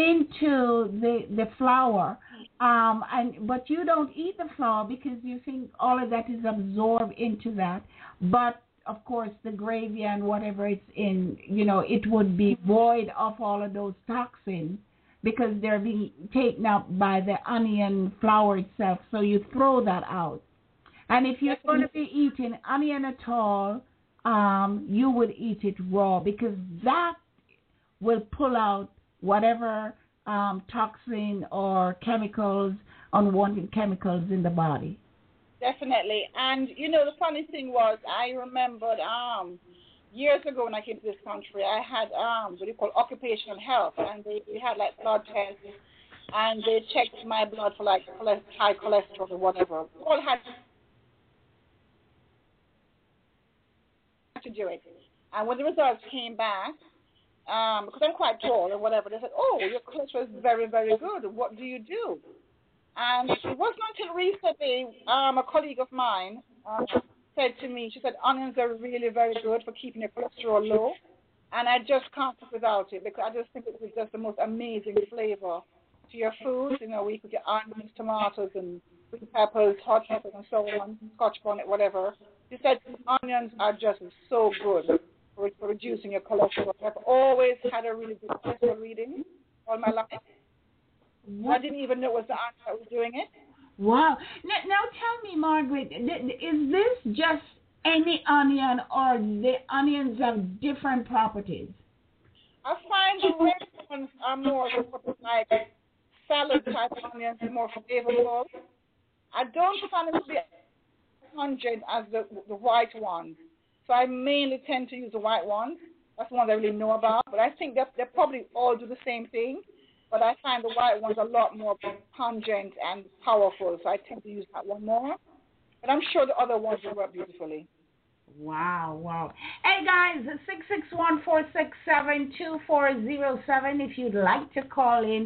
into the the flour. Um, and but you don't eat the flour because you think all of that is absorbed into that. But of course, the gravy and whatever it's in, you know, it would be void of all of those toxins because they're being taken up by the onion flour itself. So you throw that out. And if you're going to be eating onion at all, um, you would eat it raw because that will pull out whatever um, toxin or chemicals, unwanted chemicals in the body. Definitely. And, you know, the funny thing was I remembered um, years ago when I came to this country, I had um, what you call occupational health, and they, we had, like, blood tests, and they checked my blood for, like, high cholesterol or whatever. All had to do it. And when the results came back, um, because I'm quite tall or whatever, they said, oh, your cholesterol is very, very good. What do you do? And it wasn't until recently um, a colleague of mine uh, said to me, she said, onions are really very good for keeping your cholesterol low. And I just can't live without it because I just think it was just the most amazing flavor to your food. You know, we could get onions, tomatoes, and green peppers, hot peppers, and so on, scotch bonnet, whatever. She said onions are just so good for, for reducing your cholesterol. I've always had a really good cholesterol reading all my life. I didn't even know it was the onion that was doing it. Wow. Now, now tell me, Margaret, is this just any onion or the onions have different properties? I find the red ones are more like salad type onions, more flavorful. I don't find them to be pungent as the, the white ones. So I mainly tend to use the white ones. That's the ones I really know about. But I think that they probably all do the same thing. But I find the white ones a lot more pungent and powerful. So I tend to use that one more. But I'm sure the other ones will work beautifully. Wow, wow. Hey, guys, six six one, four six seven, two four zero seven if you'd like to call in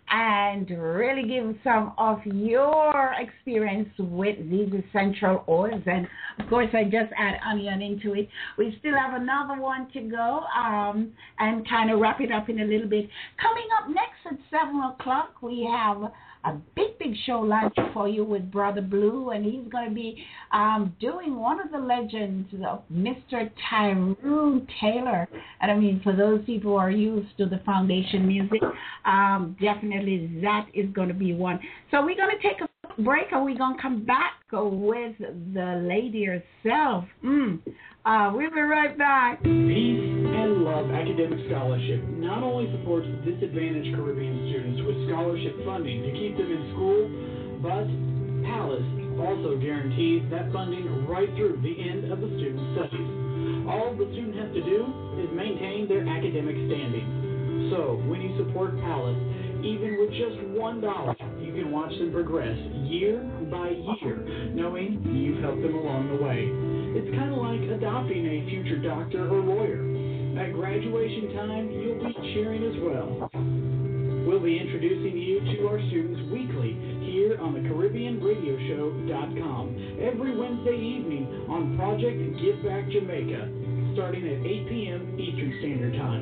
and really give some of your experience with these essential oils. And, of course, I just add onion into it. We still have another one to go um, and kind of wrap it up in a little bit. Coming up next at seven o'clock, we have a big, big show lined for you with Brother Blue, and he's going to be um, doing one of the legends of Mister Tyrone Taylor. And I mean, for those people who are used to the foundation music, um, definitely that is going to be one. So we're going to take a break, and we're going to come back with the lady herself. Mm. Uh, we'll be right back. Peace and Love Academic Scholarship not only supports disadvantaged Caribbean students with scholarship funding to keep them in school, but Palace also guarantees that funding right through the end of the student's studies. All the student has to do is maintain their academic standing. So, when you support Palace, even with just one dollar, you can watch them progress year by year, knowing you've helped them along the way. It's kind of like adopting a future doctor or lawyer. At graduation time, you'll be cheering as well. We'll be introducing you to our students weekly here on the Caribbean Radio Show dot com every Wednesday evening on Project Give Back Jamaica, starting at eight p.m. Eastern Standard Time.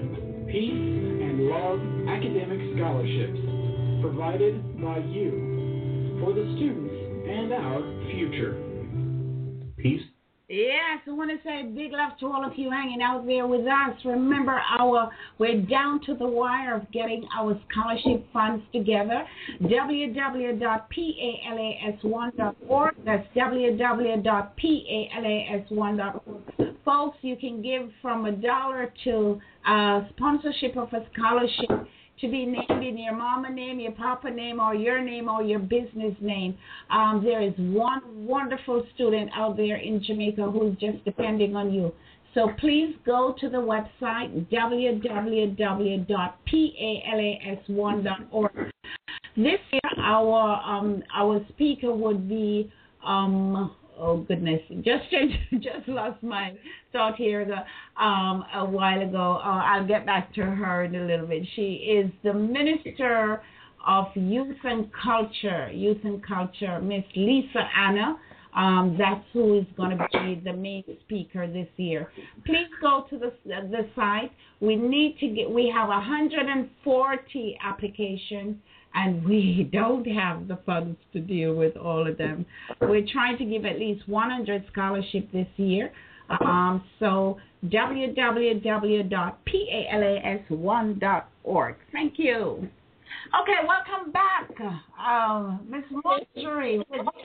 Peace and Love Academic Scholarships, provided by you, for the students and our future. Peace. Yes, I want to say big love to all of you hanging out there with us. Remember, our we're down to the wire of getting our scholarship funds together. w w w dot palas one dot org. That's w w w dot palas one dot org. Folks, you can give from a dollar to uh, sponsorship of a scholarship to be named in your mama name, your papa name, or your name, or your business name. Um, there is one wonderful student out there in Jamaica who's just depending on you. So please go to the website, w w w dot palas one dot org. This year, our um, our speaker would be, um, oh goodness, just just lost my thought here the, um, a while ago. Uh, I'll get back to her in a little bit. She is the Minister of Youth and Culture, Youth and Culture, Miss Lisa Anna. Um, that's who is going to be the main speaker this year. Please go to the the site. We need to get. We have one hundred forty applications, and we don't have the funds to deal with all of them. We're trying to give at least one hundred scholarships this year. Um, so w w w dot palas one dot org. Thank you. Okay, welcome back, uh, Miss Marjorie.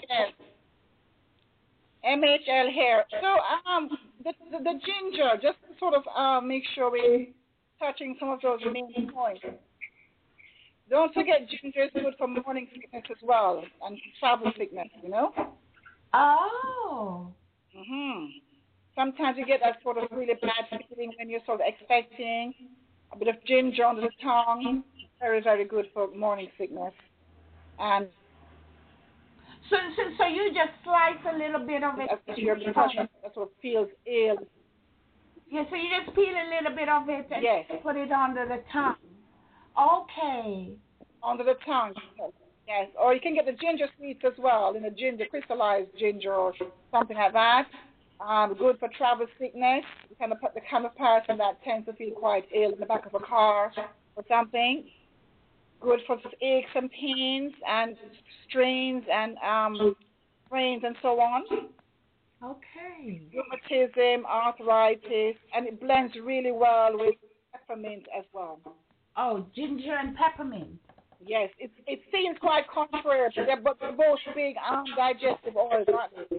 M H L here. So um, the, the, the ginger, just to sort of uh, make sure we're touching some of those main points. Don't forget ginger is good for morning sickness as well and travel sickness, you know? Oh. Mm-hmm. Sometimes you get that sort of really bad feeling when you're sort of expecting a bit of ginger under the tongue. Very, very good for morning sickness. And so, so, so you just slice a little bit of it. That's your depression. That's what feels ill. Yeah, so you just peel a little bit of it and yes. put it under the tongue. Okay. Under the tongue, yes. Or you can get the ginger seeds as well, in a ginger, crystallized ginger or something like that. Um, good for travel sickness. The kind of the kind of person that tends to feel quite ill in the back of a car or something. Good for aches and pains and strains and um, sprains and so on. Okay. Rheumatism, arthritis, and it blends really well with peppermint as well. Oh, ginger and peppermint. Yes, it it seems quite contrary, but they're both big um, digestive oils, aren't they?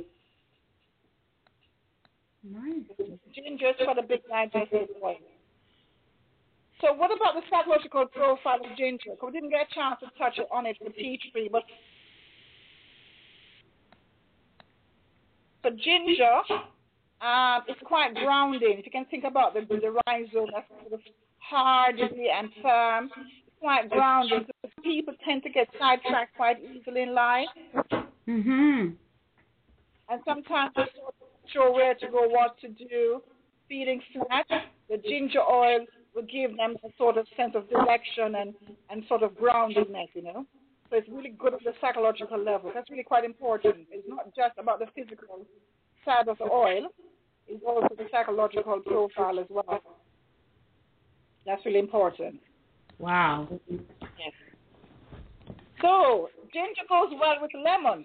Nice. Ginger's for the big digestive oil. So what about the psychological profile of ginger? We didn't get a chance to touch on it for tea tree, but for ginger, um, it's quite grounding. If you can think about the, the rhizome, that's sort of hard and firm. It's quite grounding. So people tend to get sidetracked quite easily in life. Mm-hmm. And sometimes they're not sure where to go, what to do, feeling flat. The ginger oil will give them a sort of sense of direction and, and sort of groundedness, you know. So it's really good at the psychological level. That's really quite important. It's not just about the physical side of the oil. It's also the psychological profile as well. That's really important. Wow. Yes. So, ginger goes well with lemon.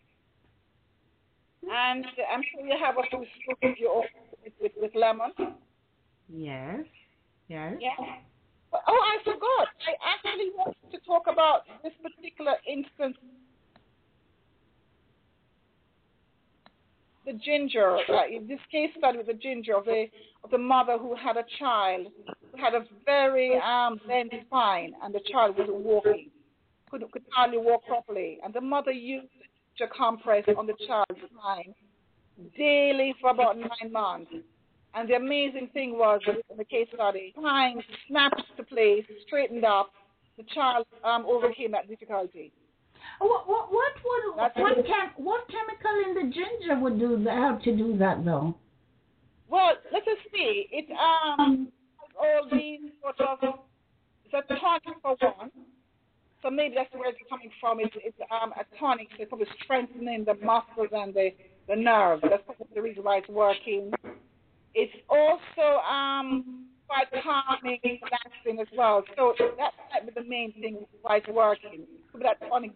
And I'm sure you have a few spoons with, with, with lemon. Yes. Yes. Yes. Oh, I forgot. I actually wanted to talk about this particular instance. The ginger, uh, in this case study with the ginger of the of the mother who had a child who had a very um, bent spine, and the child wasn't walking, could could hardly walk properly, and the mother used the compress on the child's spine daily for about nine months. And the amazing thing was, in the case study, spine snapped to place, straightened up. The child um, overcame that difficulty. What what what would what, what, chem, what chemical in the ginger would do that, help to do that though? Well, let us see. It um all these sort of it's a tonic for one. So maybe that's where it's coming from. It's it's um a tonic, so it's probably strengthening the muscles and the the nerves. That's probably the reason why it's working. It's also um quite calming, relaxing as well. So that might be the main thing why it's working. So that tonic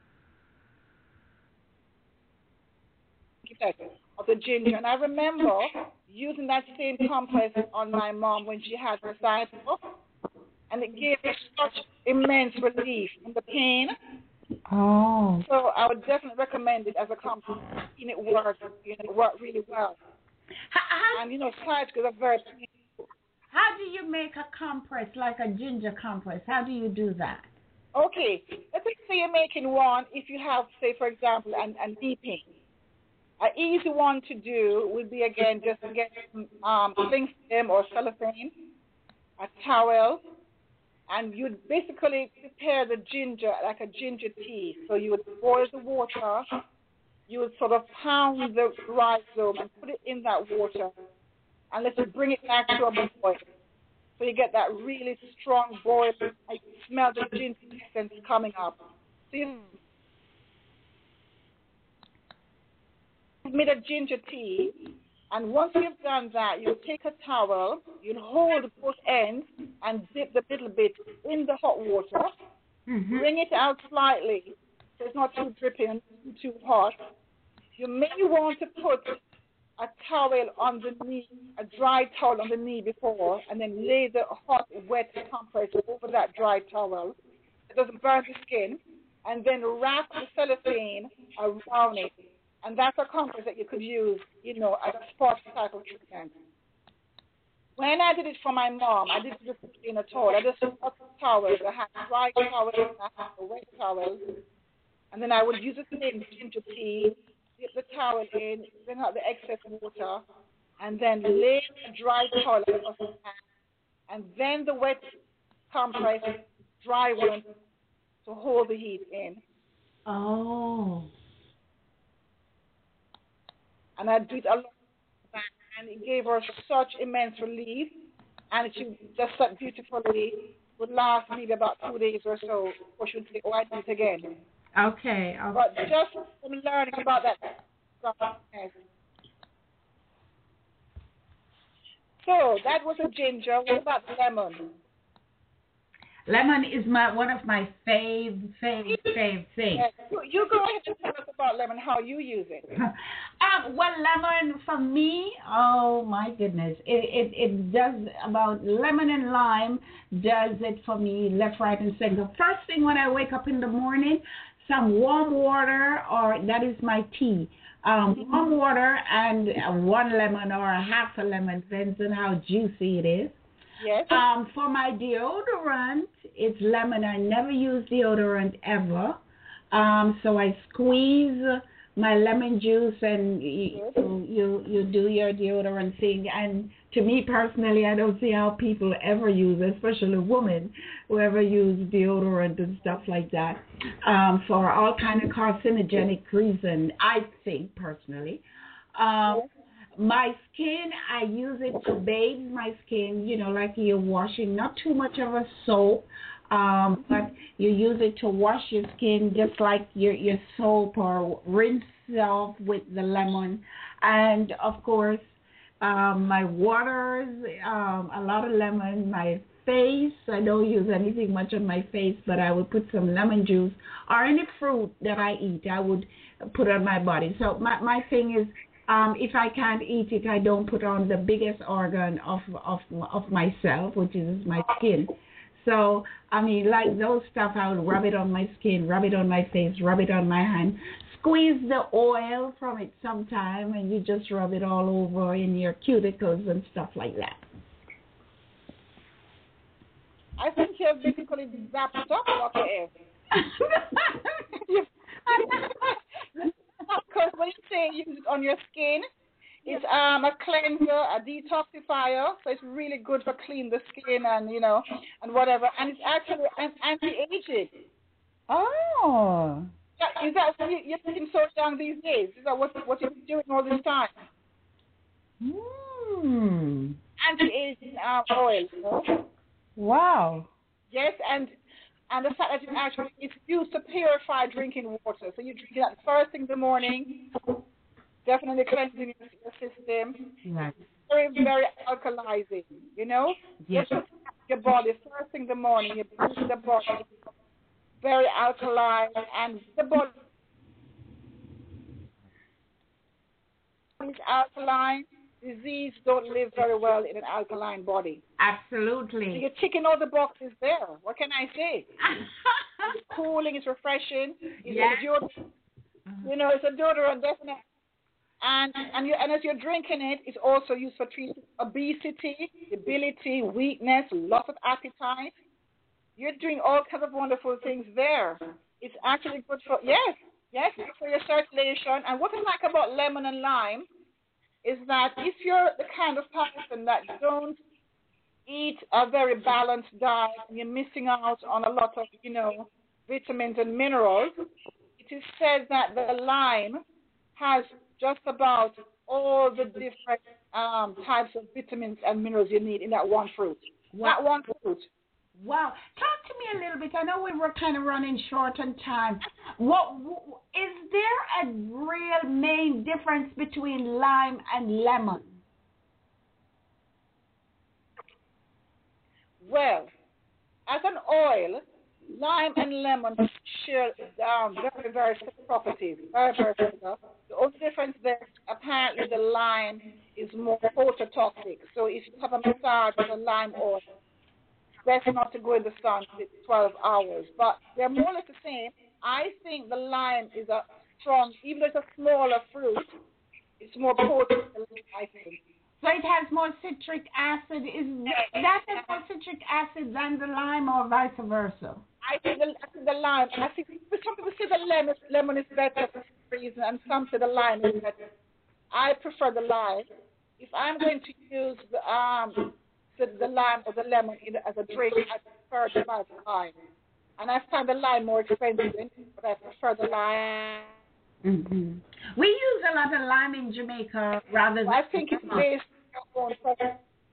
effect of the ginger. And I remember using that same compress on my mom when she had her cycle, and it gave her such immense relief from the pain. Oh. So I would definitely recommend it as a compress. And it worked, you know, it worked really well. How, how, and you know, sciaticas are very painful. How do you make a compress, like a ginger compress? How do you do that? Okay, let's say you're making one if you have, say, for example, an, an knee pain. An easy one to do would be, again, just to get um, cling film or cellophane, a towel, and you'd basically prepare the ginger like a ginger tea. So you would boil the water, you would sort of pound the rhizome and put it in that water, and let it bring it back to a boil. So you get that really strong boil, and you smell the ginger essence coming up. So you made a ginger tea, and once you've done that, you take a towel, you hold both ends and dip the middle bit in the hot water, mm-hmm. bring it out slightly so it's not too dripping and too hot. You may want to put a towel on the knee, a dry towel on the knee before, and then lay the hot, wet compress over that dry towel. It doesn't burn the skin, and then wrap the cellophane around it. And that's a compress that you could use, you know, as a spot type of treatment. When I did it for my mom, I didn't just put it in a towel. I just put towels. I had dry towels, I had wet towels, and then I would use the same ginger tea, dip the towel in, bring out the excess water, and then lay a dry towel across the hand, and then the wet compress, dry one, to hold the heat in. Oh. And I did a lot of that, and it gave her such immense relief, and she just that beautifully would last maybe about two days or so before she would say, oh, I need it again. Okay, okay. But just from learning about that. So that was a ginger. What about lemon? Lemon is my one of my fave, fave, fave things. You, you go ahead and tell us about lemon, how you use it. um, well, lemon for me, oh my goodness, it, it it does about lemon and lime does it for me left, right, and center. First thing when I wake up in the morning, some warm water, or that is my tea. Um, warm water and one lemon or a half a lemon, depends on how juicy it is. Yes. Um, for my deodorant, it's lemon. I never use deodorant ever. Um, so I squeeze my lemon juice and you, you you do your deodorant thing. And to me personally, I don't see how people ever use, especially women, who ever use deodorant and stuff like that um, for all kind of carcinogenic reason, I think personally. Um, My skin, I use it to bathe my skin, you know, like you're washing, not too much of a soap, um, but you use it to wash your skin just like your, your soap, or rinse off with the lemon. And, of course, um, my waters, um, a lot of lemon. My face, I don't use anything much on my face, but I would put some lemon juice, or any fruit that I eat, I would put on my body. So my, my thing is, Um, if I can't eat it, I don't put on the biggest organ of of of myself, which is my skin. So, I mean, like those stuff, I would rub it on my skin, rub it on my face, rub it on my hand, squeeze the oil from it sometime, and you just rub it all over in your cuticles and stuff like that. I think you've basically zapped up what you Because when you say use it on your skin, it's um, a cleanser, a detoxifier, so it's really good for clean the skin and, you know, and whatever. And it's actually an anti-aging. Oh. Is that what you're looking so young these days? Is that what, what you've been doing all this time? Hmm. Anti-aging um, oil, you know? Wow. Yes, and And the fact that it actually it's used to purify drinking water. So you drink that first thing in the morning, definitely cleansing your system. Yes. Very, very alkalizing, you know? Yes. Just your body, first thing in the morning, you boost the body, very alkaline, and the body is alkaline. Disease don't live very well in an alkaline body. Absolutely. So you're ticking all the boxes there. What can I say? It's cooling, it's refreshing, it's yes. a deodorant, you know, it's a deodorant, definitely. And and you and as you're drinking it, it's also used for treating obesity, debility, weakness, loss of appetite. You're doing all kinds of wonderful things there. It's actually good for yes, yes, good for your circulation. And what I like about lemon and lime is that if you're the kind of person that don't eat a very balanced diet and you're missing out on a lot of, you know, vitamins and minerals, it is said that the lime has just about all the different um, types of vitamins and minerals you need in that one fruit. Wow. That one fruit. Wow. Talk to me a little bit. I know we were kind of running short on time. What, what is there a real main difference between lime and lemon? Well, as an oil, lime and lemon share um, very, very similar properties. Very, very similar. The only difference there, apparently the lime is more phototoxic. So if you have a massage with a lime oil, it's best not to go in the sun for twelve hours. But they're more or less the same. I think the lime is a strong, even though it's a smaller fruit, it's more potent than the lime, I think. So it has more citric acid. Is that has more citric acid than the lime, or vice versa? I think the, I think the lime. I think some people say the lemon, lemon is better for some reason, and some say the lime is better. I prefer the lime. If I'm going to use the um the, the lime or the lemon in, as a drink, I prefer the lime. And I find the lime more expensive, but I prefer the lime. Mm-hmm. We use a lot of lime in Jamaica rather than. I think it's based on your own.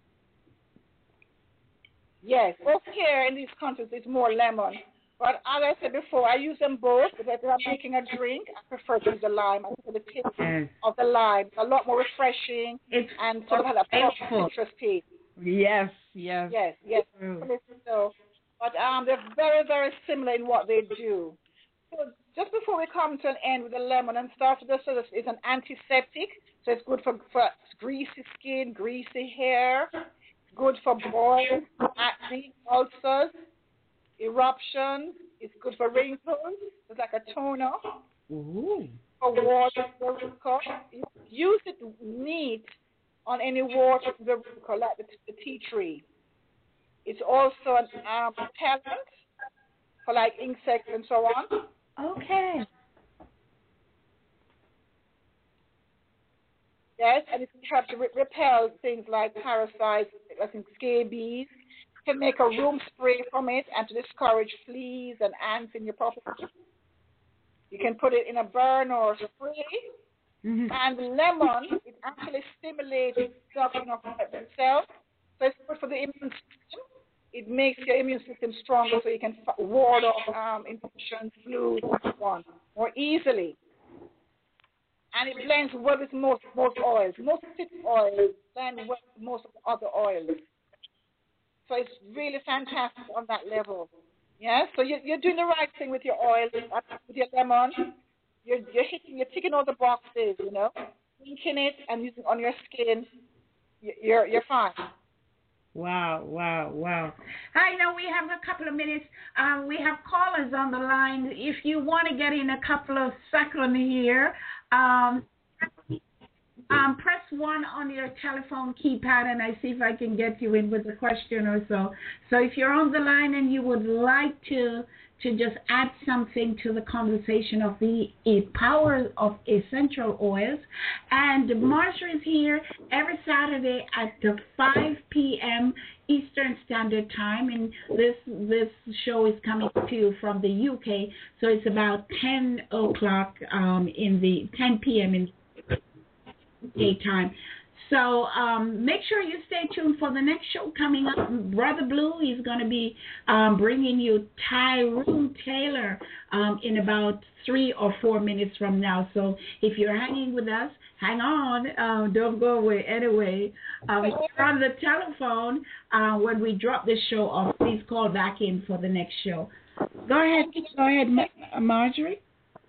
Yes, both here in these countries it's more lemon. But as I said before, I use them both. But if I'm making a drink, I prefer to use the lime. I think the taste yes. of the lime is a lot more refreshing it's and sort of has a citrus taste. Yes, yes. Yes, yes. Mm. So, but um, they're very, very similar in what they do. So just before we come to an end with the lemon and start with this, so this is an antiseptic. So it's good for, for greasy skin, greasy hair. Good for boils, acne, ulcers, eruptions. It's good for wrinkles. It's like a toner. Ooh. For water, the wrinkle. Use it neat on any water, the wrinkle, like the, the tea tree. It's also an um, repellent for like insects and so on. Okay. Yes, and it helps to re- repel things like parasites, I think scabies. You can make a room spray from it and to discourage fleas and ants in your property. You can put it in a burn or a spray. Mm-hmm. And lemon, it actually stimulates production of red cells. So it's good for the immune system. It makes your immune system stronger so you can f- ward off um, infections, flu, and so on more easily. And it blends well with most most oils. Most citric oils blend well with most of the other oils. So it's really fantastic on that level. Yeah. So you're you're doing the right thing with your oil, with your lemon. You're you're hitting, you're ticking all the boxes. You know, drinking it and using it on your skin. You're you're fine. Wow, wow, wow. I know we have a couple of minutes. Um, we have callers on the line. If you want to get in a couple of seconds here, um, um, press one on your telephone keypad and I see if I can get you in with a question or so. So if you're on the line and you would like to to just add something to the conversation of the power of essential oils. And Marsha is here every Saturday at the five p.m. Eastern Standard Time, and this this show is coming to you from the U K, so it's about ten o'clock um, in the ten p.m. in daytime. So um, make sure you stay tuned for the next show coming up. Brother Blue is going to be um, bringing you Tyrone Taylor um, in about three or four minutes from now. So if you're hanging with us, hang on. Uh, don't go away anyway. Um, we're on the telephone. Uh, when we drop this show off, please call back in for the next show. Go ahead. Go ahead, Ma- Marjorie.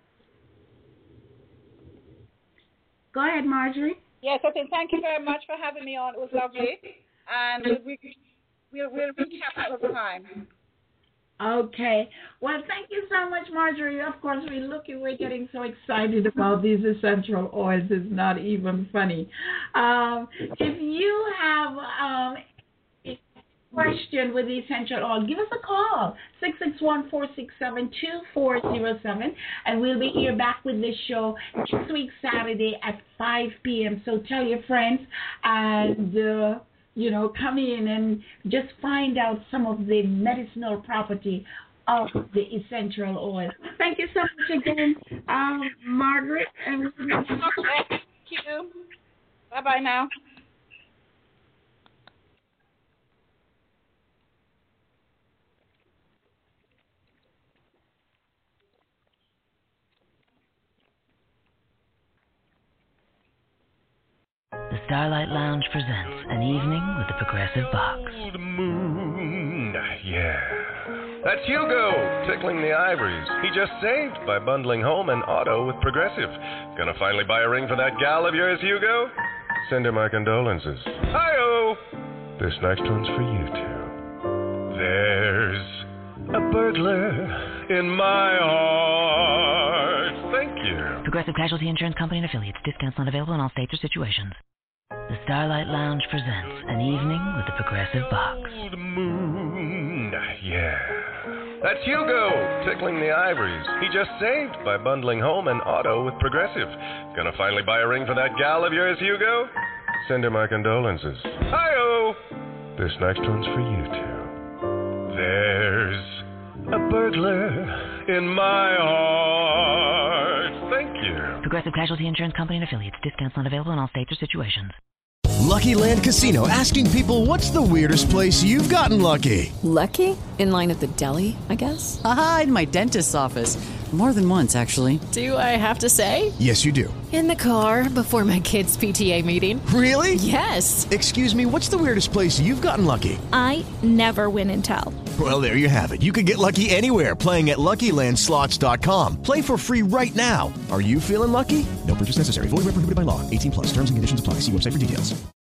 Go ahead, Marjorie. Yes, okay. Thank you very much for having me on. It was lovely. And we, we'll, we'll recap another time. Okay. Well, thank you so much, Marjorie. Of course, we look, we're getting so excited about these essential oils. It's not even funny. Um, if you have um, a question with the essential oil, give us a call, six six one, four six seven, two four zero seven, and we'll be here back with this show next week, Saturday at five p.m. So tell your friends and... Uh, you know, come in and just find out some of the medicinal property of the essential oil. Thank you so much again, um, Margaret. And Thank you. Bye-bye now. The Starlight Lounge presents An Evening with the Progressive Box. Old moon, yeah. That's Hugo, tickling the ivories. He just saved by bundling home and auto with Progressive. Gonna finally buy a ring for that gal of yours, Hugo? Send her my condolences. Hi-oh! This next one's for you two. There's a burglar in my heart. Thank you. Progressive Casualty Insurance Company and Affiliates. Discounts not available in all states or situations. The Starlight Lounge presents An Evening with the Progressive Box. Old moon, yeah. That's Hugo, tickling the ivories. He just saved by bundling home and auto with Progressive. Gonna finally buy a ring for that gal of yours, Hugo? Send her my condolences. Hi-oh! This next one's for you two. There's a burglar in my heart. Thank you. Progressive Casualty Insurance Company and Affiliates. Discounts not available in all states or situations. Lucky Land Casino, asking people, what's the weirdest place you've gotten lucky? Lucky? In line at the deli, I guess? Aha, in my dentist's office. More than once, actually. Do I have to say? Yes, you do. In the car before my kids' P T A meeting. Really? Yes. Excuse me, what's the weirdest place you've gotten lucky? I never win and tell. Well, there you have it. You can get lucky anywhere, playing at Lucky Land Slots dot com. Play for free right now. Are you feeling lucky? No purchase necessary. Void where prohibited by law. eighteen plus. Terms and conditions apply. See website for details.